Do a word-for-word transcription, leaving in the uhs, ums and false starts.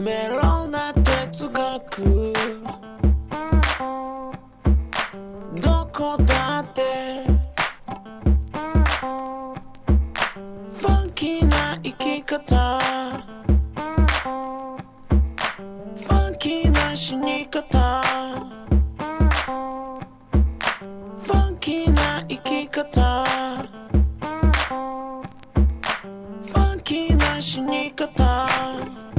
メロな哲学どこだってファンキーな生き方ファンキーな死に方ファンキーな生き方ファンキーな死に方